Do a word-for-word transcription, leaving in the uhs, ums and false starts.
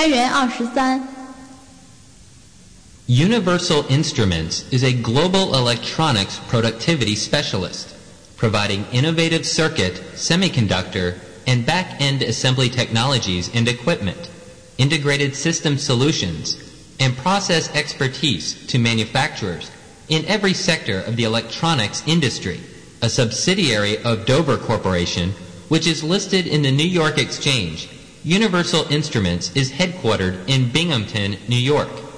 单元二十三。 Universal Instruments is a global electronics productivity specialist, providing innovative circuit, semiconductor, and back-end assembly technologies and equipment, integrated system solutions, and process expertise to manufacturers in every sector of the electronics industry, a subsidiary of Dover Corporation, which is listed in the New York Exchange. Universal Instruments is headquartered in Binghamton, New York.